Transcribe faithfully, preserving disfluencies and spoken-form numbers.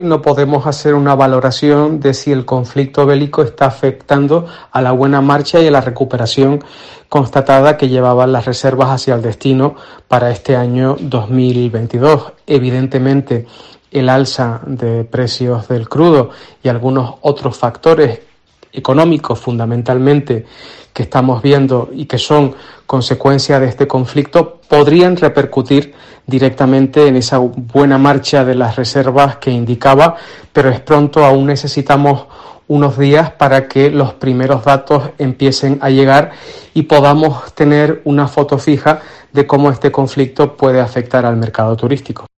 No podemos hacer una valoración de si el conflicto bélico está afectando a la buena marcha y a la recuperación constatada que llevaban las reservas hacia el destino para este año dos mil veintidós. Evidentemente, el alza de precios del crudo y algunos otros factores económicos fundamentalmente que estamos viendo y que son consecuencia de este conflicto podrían repercutir directamente en esa buena marcha de las reservas que indicaba, pero es pronto, aún necesitamos unos días para que los primeros datos empiecen a llegar y podamos tener una foto fija de cómo este conflicto puede afectar al mercado turístico.